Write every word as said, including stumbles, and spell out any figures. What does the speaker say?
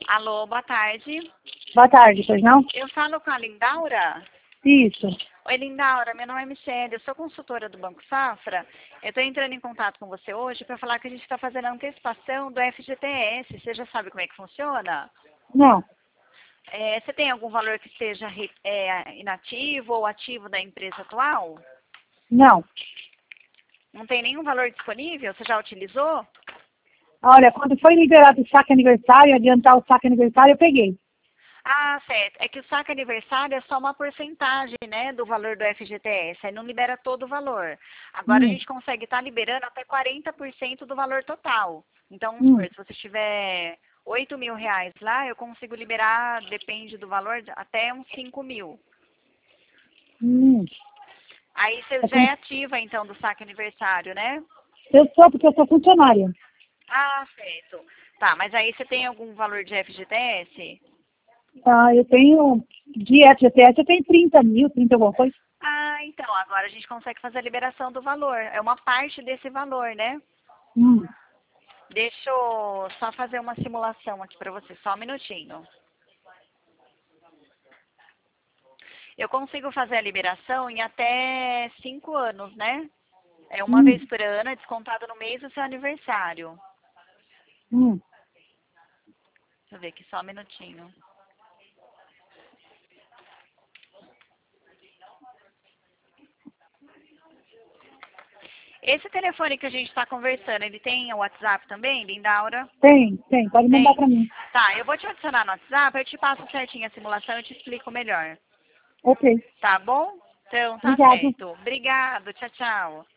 Alô, boa tarde. Boa tarde, pois não? Eu falo com a Lindaura. Isso. Oi, Lindaura, meu nome é Michelle, eu sou consultora do Banco Safra. Eu estou entrando em contato com você hoje para falar que a gente está fazendo a antecipação do F G T S. Você já sabe como é que funciona? Não, É, você tem algum valor que esteja re- é, inativo ou ativo da empresa atual? não. Não tem nenhum valor disponível? Você já utilizou? Olha, quando foi liberado o saque aniversário, adiantar o saque aniversário, eu peguei. Ah, certo. É que o saque aniversário é só uma porcentagem, né, do valor do F G T S. Aí não libera todo o valor. Agora a Hum, gente consegue estar liberando até quarenta por cento do valor total. Então, vamos supor, hum, se você tiver oito mil reais lá, eu consigo liberar, depende do valor, até uns cinco mil. hum. Aí você É já como- é ativa, então, do saque aniversário, né? Eu sou, porque eu sou funcionária. Ah, certo. Tá, mas aí você tem algum valor de F G T S? Ah, eu tenho, de F G T S, eu tenho trinta mil, trinta alguma coisa. Ah, então, agora a gente consegue fazer a liberação do valor. É uma parte desse valor, né? Hum, Deixa eu só fazer uma simulação aqui para você, só um minutinho. Eu consigo fazer a liberação em até cinco anos, né? É uma hum, vez por ano, é descontado no mês do seu aniversário. hum. Deixa eu ver aqui, só um minutinho. Esse telefone que a gente está conversando, ele tem o WhatsApp também, Lindaura? Tem, tem, pode mandar Tem? pra mim. Tá, eu vou te adicionar no WhatsApp, eu te passo certinho a simulação e te explico melhor. Ok, Tá bom? Então, tá obrigado. certo. Obrigado, tchau, tchau.